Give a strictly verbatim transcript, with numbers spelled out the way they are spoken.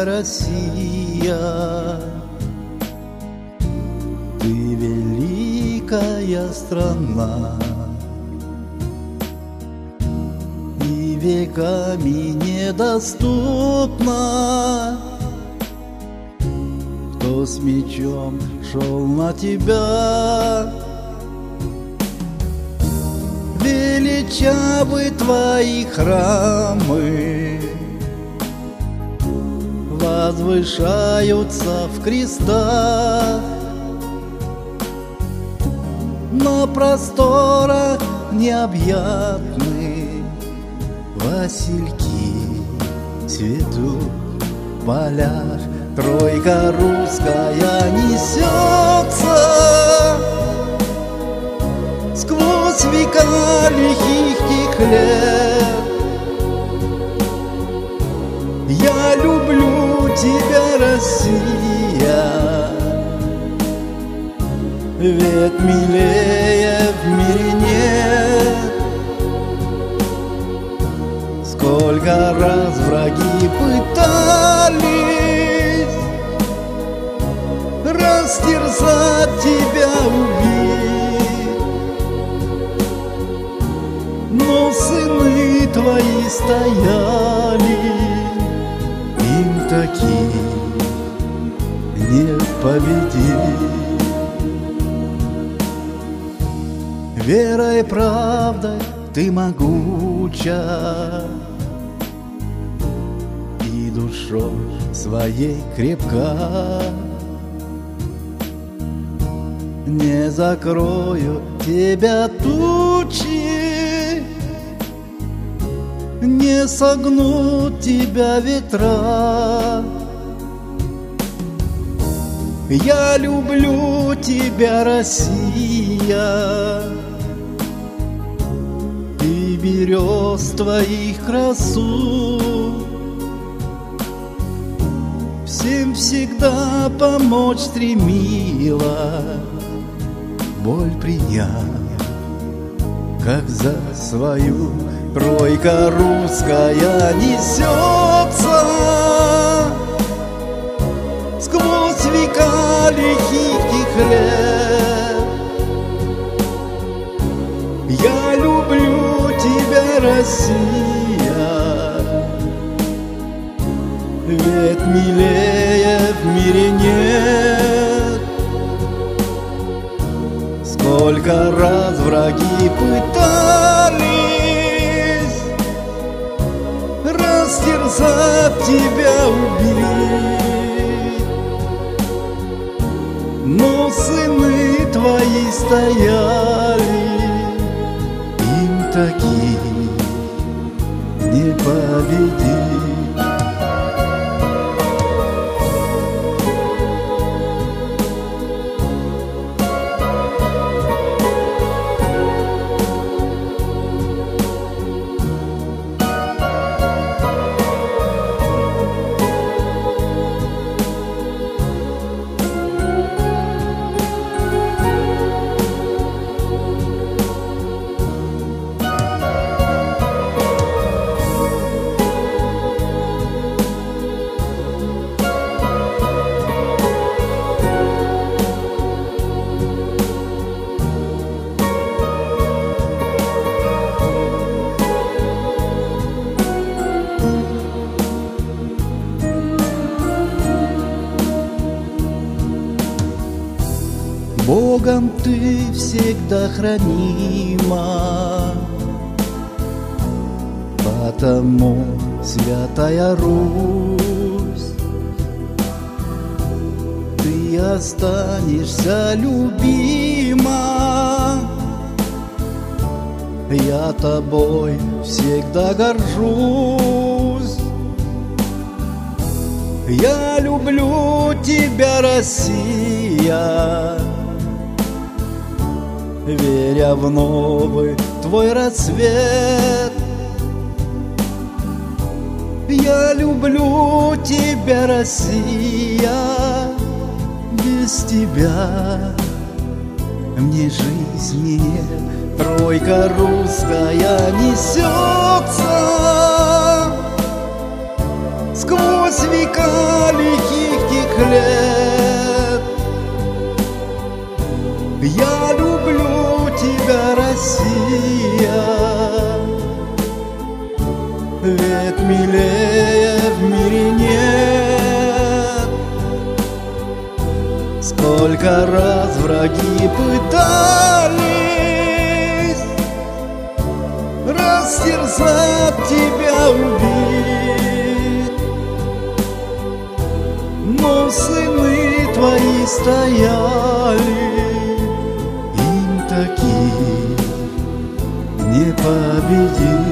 тебя, Россия. Ты великая страна, и веками недоступна. Кто с мечом шел на тебя, величавы твои храмы, возвышаются в крестах. На просторах необъятных васильки цветут в полях. Тройка русская несется сквозь века лихих тех лет. Я люблю тебя, Россия, ведь милее в мире нет. Сколько раз враги пытались растерзать тебя, убить, но сыны твои стояли, им таки не победить. Верой и правдой ты могуча, и душой своей крепка. Не закрою тебя тучи, не согнут тебя ветра. Я люблю тебя, Россия, ты берез твоих красу, всем всегда помочь стремила, боль приняв, как за свою. Тройка русская несется сквозь века лихих тех лет. Я люблю тебя, Россия, ведь милее в мире нет. Сколько раз враги пытались растерзать тебя, убить, но сыны твои стояли, им таки не победить. Богом ты всегда хранима, потому святая Русь, ты останешься любима. Я тобой всегда горжусь. Я люблю тебя, Россия, веря в новый твой рассвет. Я люблю тебя, Россия, без тебя мне жизни нет. Тройка русская несется сквозь сквозь века лихих тех лет. Я люблю тебя, Россия, ведь милее в мире нет. Сколько раз враги пытались растерзать тебя, убить, но сыны твои стояли, им таки не победить.